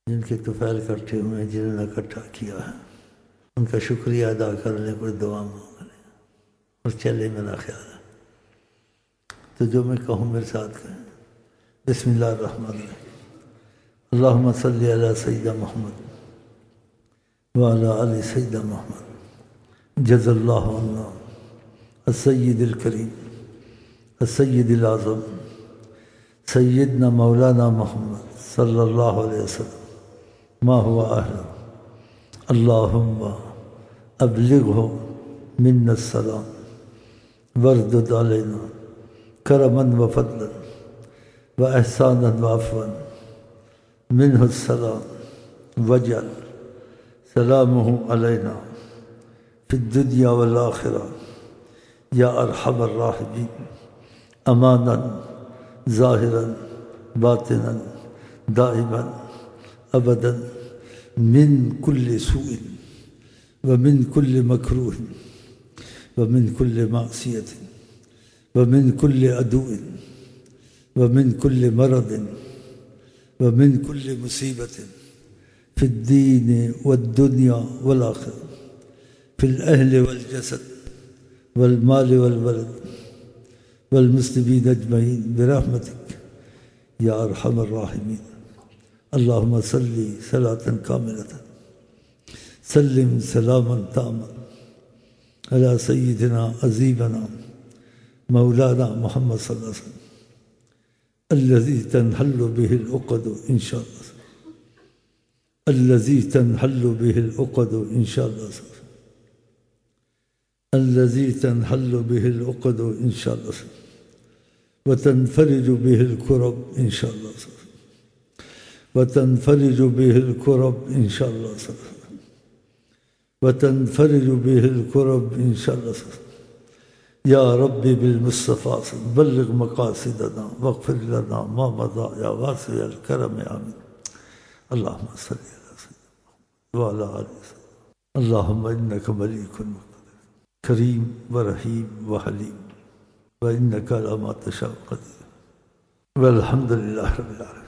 جن کے طفیل کٹھے ہوئے ہیں، جنہوں نے اکٹھا کیا ہے، ان کا شکریہ ادا کر لیں، کوئی دعا مانگ لیں اور چلے میرا خیال ہے۔ تو جو میں کہوں میرے ساتھ کہیں۔ بسم اللہ الرحمن الرحیم۔ اللہم صلی علی سیدنا محمد وعلی آل سیدنا محمد۔ جزا اللہ عنا السید الکریم السید الاعظم سیدنا مولانا محمد صلی اللہ علیہ وسلم ما هو اہلہ۔ اللہم ابلغہ منا السلام واردد علینا کرما وفضلا واحسانا وعفوا منہ السلام واجعل سلامہ علینا فی الدنیا والآخرہ یا ارحم الراحمین، امانا ظاہرا باطنا دائما ابدا من کل سوء ومن کل مکروہ ومن کل معصیۃ ومن کل عدو ومن کل مرض ومن کل مصیبت فی الدین والدنیا والآخرہ، فی الاہل والجسد والمال والولد والمسلمین اجمعین برحمتک یا ارحم الراحمین۔ اللہم صلی صلاۃ کاملۃ سلم سلاما تاما علی سیدنا عظیمنا مولانا محمد صلی اللہ علیہ وسلم الذی تنحل به العقد ان شاء اللہ، الذی تنحل به العقد ان شاء اللہ، الذی تنحل به العقد ان شاء اللہ وتنفرج به الكرب ان شاء اللہ، وتنفرج به الكرب ان شاء الله، وتنفرج به الكرب ان شاء الله یا رب بالمصطفى بلغ مقاصدنا واغفر لنا ما مضى یا واسع الکرم آمین۔ اللہم صلی علی سیدنا وعلی آل سیدنا۔ اللہم انک ملیک مقتدر کریم ورحیم وحلیم وانک علی ما تشاء قدیر والحمد للہ رب العالمین۔